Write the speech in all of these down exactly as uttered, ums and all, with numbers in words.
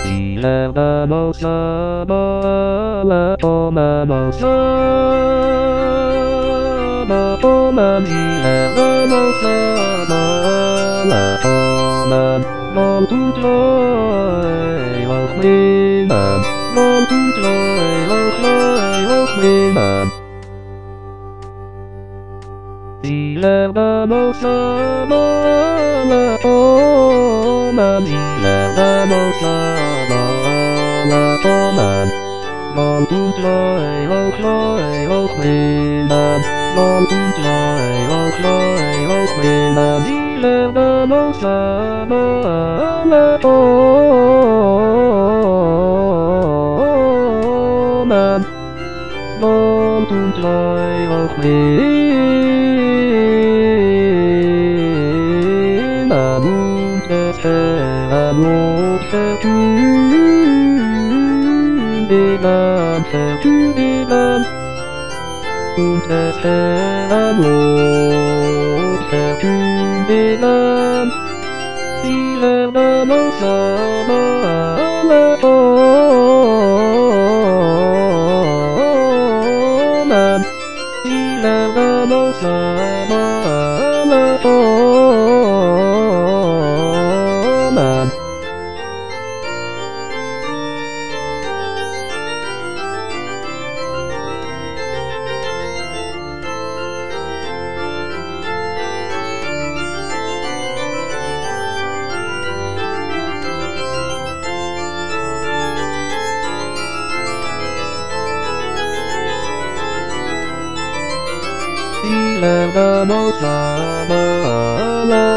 Ilana mo sama la oma mo sama oma Ilana mo sama la oma Mong tu trời hồng minh màn Mong tu trời hồng trời hồng minh màn Ilana mo sama la oma Ilana mo sama la oma Mong tu trời hồng trời hồng minh màn Mong tu trời hồng trời hồng minh màn Ilana mo sama la oma Mong tu trời hồng minh Một theo chú đi làm theo chú đi làm một theo theo một theo chú đi làm đi làm đã mất giờ mà là làm đi làm đã mất giờ mà là làm Ilana mo sama la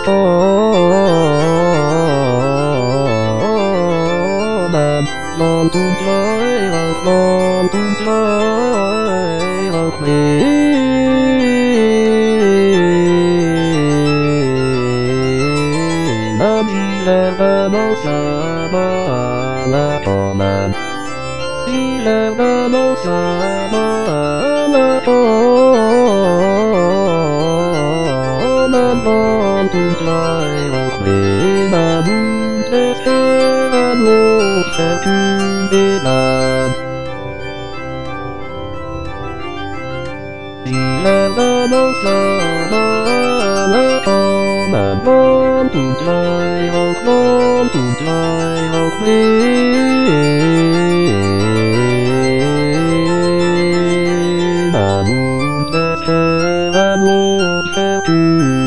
oma Mong tu trời hồng mong tu trời hồng minh màn Ilana mo sama la oma Ilana mo sama la oma Mong tu trời hồng minh màn Một theo một theo chú đi làm Ilana mo sama la oma Mong tu trời hồng mong tu trời hồng minh màn Một theo một theo chú